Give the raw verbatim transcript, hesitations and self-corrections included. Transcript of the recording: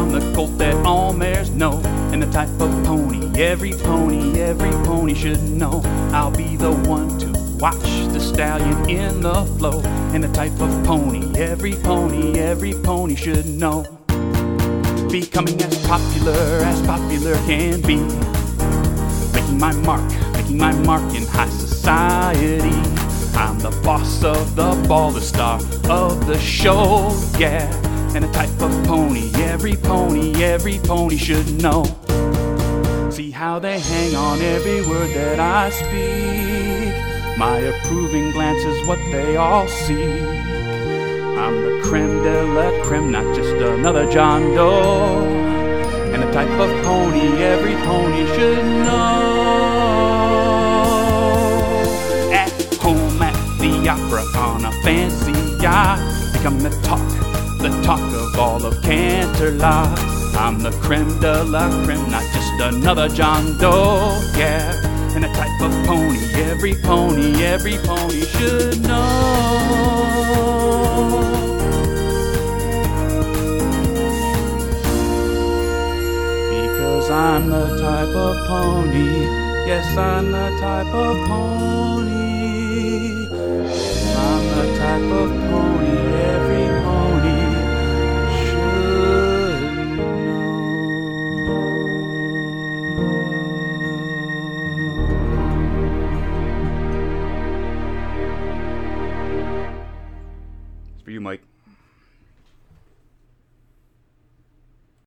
I'm the colt that all mares know, and the type of pony every pony, every pony should know. I'll be the one to watch the stallion in the flow, and the type of pony every pony, every pony should know. Becoming as popular as popular can be, making my mark, making my mark in high society. I'm the boss of the ball, the star of the show, yeah. And the type of pony every pony, every pony should know. See how they hang on every word that I speak. My approving glance is what they all seek. I'm the creme de la creme, not just another John Doe. And the type of pony every pony should know. At home at the opera on a fancy yacht, become the talk, the talk of all of Canterlot. I'm the creme de la creme, not just another John Doe, yeah. And the type of pony every pony, every pony should know. Because I'm the type of pony, yes, I'm the type of pony. I'm the type of pony.